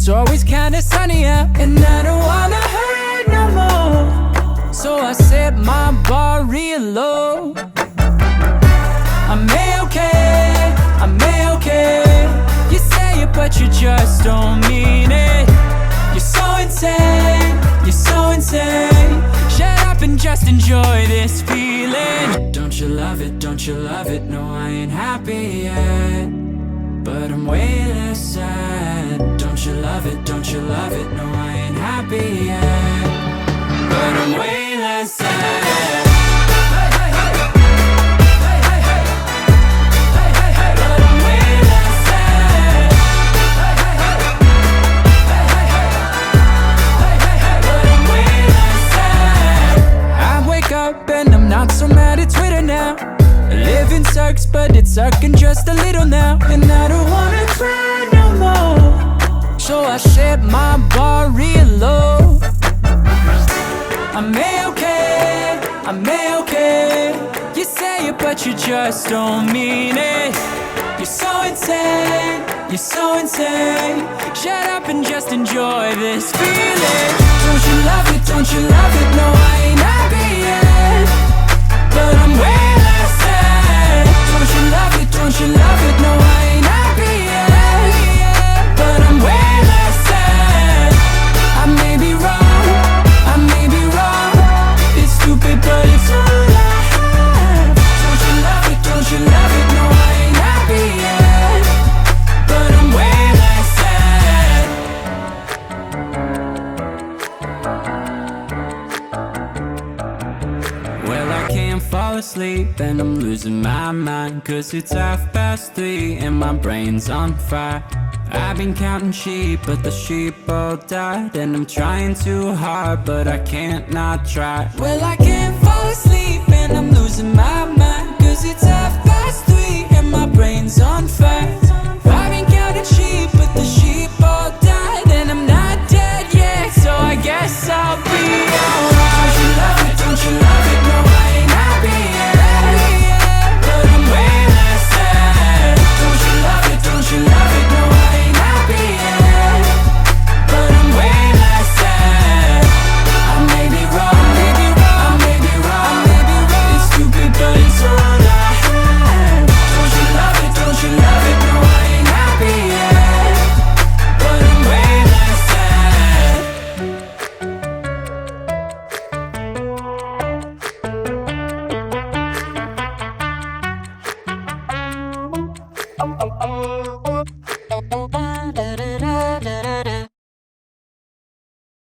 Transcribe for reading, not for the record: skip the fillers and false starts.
It's always kinda sunny out, and I don't wanna hurt no more. So I set my bar real low. I'm A-okay, I'm A-okay. You say it but you just don't mean it. You're so insane, you're so insane. Shut up and just enjoy this feeling. Don't you love it, don't you love it? No, I ain't happy yet, but I'm way less sad. Don't you love it, don't you love it? No, I ain't happy yet, but I'm way less sad. Not so mad at Twitter now. Living sucks, but it's sucking just a little now. And I don't wanna cry no more. So I set my bar real low. I'm A-okay, I'm A-okay. You say it but you just don't mean it. You're so insane, you're so insane. Shut up and just enjoy this feeling. Don't you love it, don't you love it? No, I ain't happy yet, but I'm way less sad. Don't you love it, don't you love it? No, I ain't happy yet, but I'm way less sad. I may be wrong, I may be wrong. It's stupid but it's all I have. Don't you love it, don't you love it? No, I ain't happy yet, but I'm way less sad. Well, I can't fall asleep and I'm losing my mind, 'cause it's 3:30 and my brain's on fire. I've been counting sheep, but the sheep all died. And I'm trying too hard, but I can't not try. Well, I can't fall asleep and I'm losing my mind, 'cause it's 3:30 and my brain's on fire. I've been counting sheep, but the sheep all died. And I'm not dead yet, so I guess I'll be